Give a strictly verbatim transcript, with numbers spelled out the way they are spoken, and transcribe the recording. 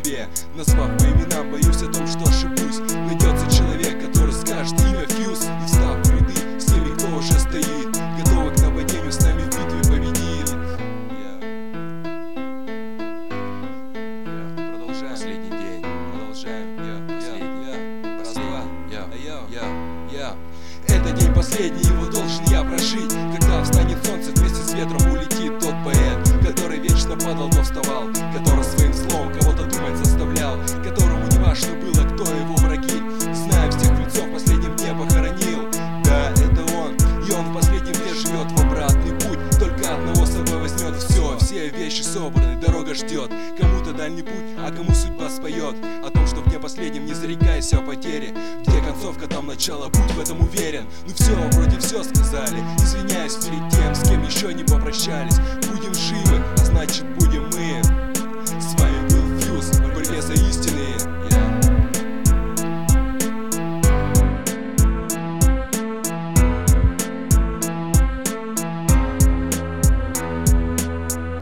себе, назвав по именам, боюсь о том, что ошибусь. Найдется человек, который скажет имя Фьюз, и встав в ряды с теми, кто уже стоит, готовы к нападению, с нами в битве победит. Продолжаем. Последний день. Продолжаем. Последний. Раз, два. Это день последний, его должен я прожить. Когда встанет солнце, вместе с ветром улетит тот поэт, который вечно падал, но вставал, который своим злом кого-то думать заставлял, которому не важно было, кто его враги. Зная всех мертвецов, в последнем дне похоронил. Да, это он, и он в последнем дне живет в обратный путь. Только одного с собой возьмет все, все вещи собраны, дорога ждет. Кому-то дальний путь, а кому судьба споет о том, что в дне последнем не зарекайся о потере. Где концовка, там начало, будь в этом уверен. Ну все, вроде все сказали, извиняюсь перед тем, с кем еще не попрощались. Будем живы, а значит будем мы.